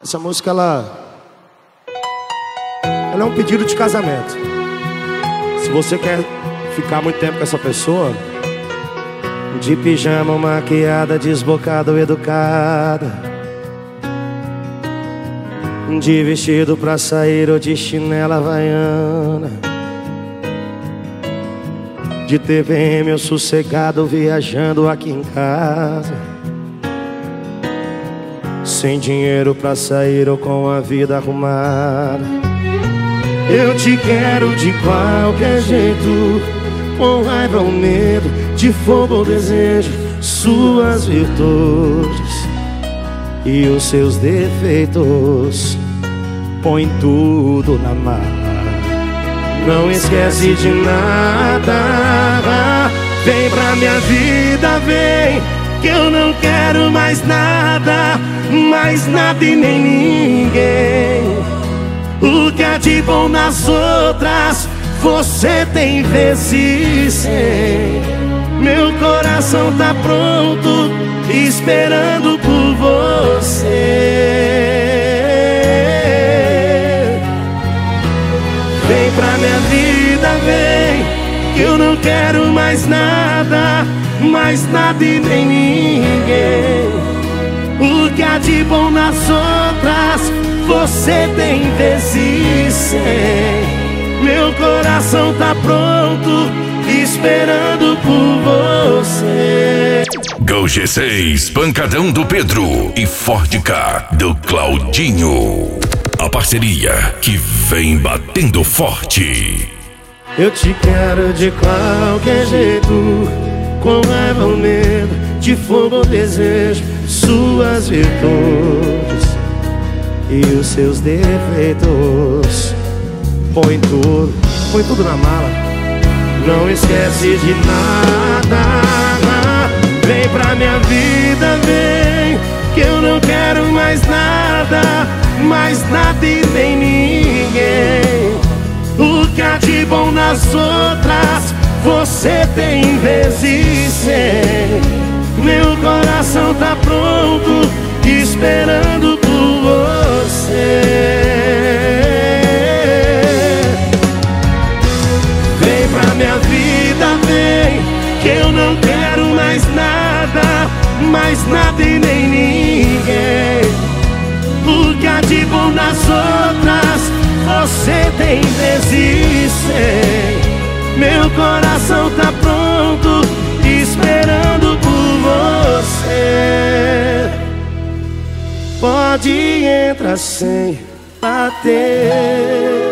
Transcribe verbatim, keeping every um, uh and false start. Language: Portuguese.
Essa música, ela... ela é um pedido de casamento. Se você quer ficar muito tempo com essa pessoa, de pijama, maquiada, desbocada ou educada, de vestido pra sair ou de chinela havaiana, de T V M ou sossegado viajando aqui em casa, sem dinheiro pra sair ou com a vida arrumada. Eu te quero de qualquer jeito, com raiva ou medo, de fogo ou desejo, suas virtudes e os seus defeitos, põe tudo na mala. Não esquece de nada, vem pra minha vida, vem, que eu não quero mais nada, mais nada e nem ninguém. O que há de bom nas outras, você tem vezes cem. Meu coração tá pronto, esperando por você. Vem pra minha vida, vem, que eu não quero mais nada, mais nada e nem ninguém. O que há de bom nas outras, você tem vezes cem. Meu coração tá pronto, esperando por você. Go G seis, Pancadão do Pedro e Ford K do Claudinho. A parceria que vem batendo forte. Eu te quero de qualquer jeito, com raiva ou medo, de fogo ou desejo, suas virtudes e os seus defeitos, põe tudo, põe tudo na mala. Não esquece de nada, vem pra minha vida, vem, que eu não quero mais nada, mais nada e nem ninguém. O que há de bom nas outras, você tem vezes cem. Meu coração tá pronto, esperando por você. Vem pra minha vida, vem, que eu não quero mais nada, mais nada e nem ninguém. O que há de bom nas outras, você tem vezes cem. Meu coração tá pronto, esperando por você. Pode entrar sem bater.